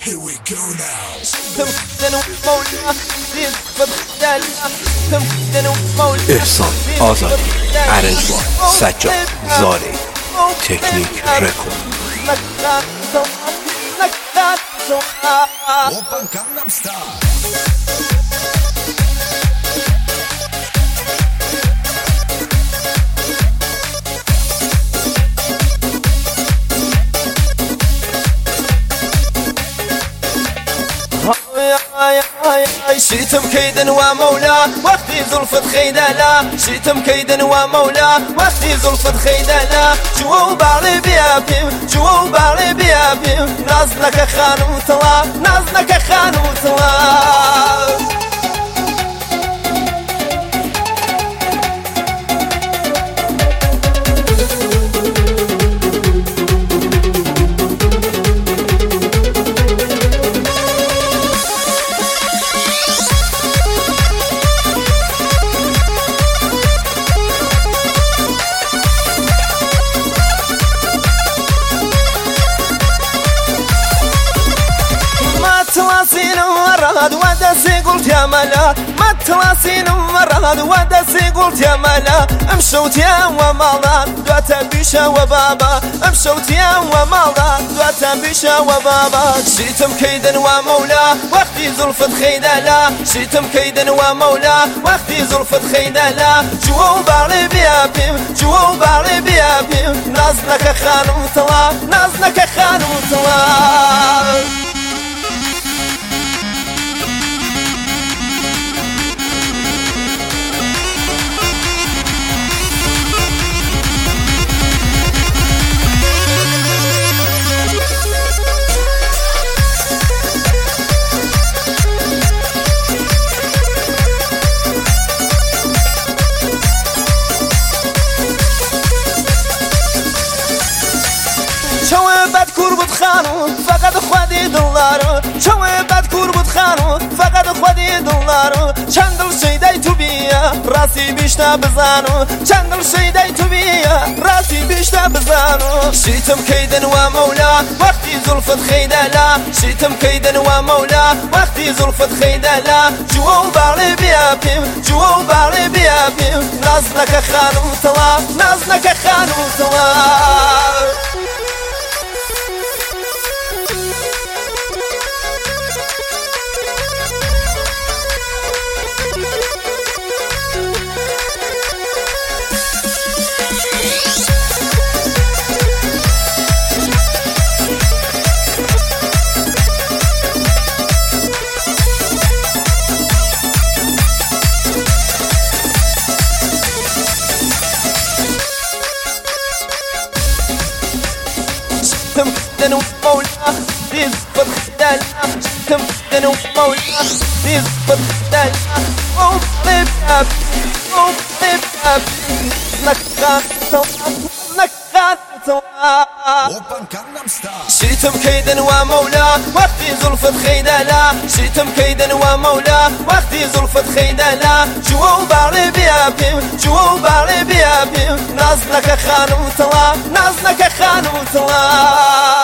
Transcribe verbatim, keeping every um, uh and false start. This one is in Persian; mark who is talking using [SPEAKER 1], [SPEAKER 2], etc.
[SPEAKER 1] Here we go now.
[SPEAKER 2] احسان آزادی، ارنجبار سجاد زاری، تکنیک رکورد.
[SPEAKER 1] Open Gangnam Style.
[SPEAKER 3] شيتم كيدا ومولا وقتي زلفت خيدالا شيتم كيدا ومولا وقتي زلفت خيدالا جو بالي بيابيم جو بالي بيابيم نازلك خانم طلا نازلك خانم طلا تواصين مراد ودسي قلت يا ملا ما تواصين مراد ودسي قلت يا ملا امشوت يا ومالا دوتا بيشا وبابا امشوت يا ومالا دوتا بيشا وبابا شيتم كيدا ومولا وقتي زلفت خيدالا شيتم كيدا ومولا وقتي زلفت خيدالا جو بالي بيابيم جو بالي بيابيم نازلك خانم طلا نازلك خانم طلا شوابات كوربت خانو فقط خودی دلارو شوابات كوربت خانو فقط خودی دلارو چندل شیدای تو بیا راسی بیشتر بزنو چندل شیدای تو بیا راسی بیشتر بزنو شیتم کیدن و مولا وقتی زلفت خیدالا شیتم کیدن و مولا وقتی زلفت خیدالا جو بالي بیابیم جو بالي بیابیم نازلك خانم طلا نازلك خانم طلا تم دنو مولا ديز بدخدال تم دنو مولا ديز بدخدال او بيباب او بيباب نكان سوا نكان سوا
[SPEAKER 1] Open Gangnam Style.
[SPEAKER 3] شيتم كيدا ومولا وقتي زلفت خيدالا شيتم كيدا ومولا وقتي زلفت خيدالا جو بالي بيابيم جو بالي بيابيم نازلك خانم طلا نازلك خانم طلا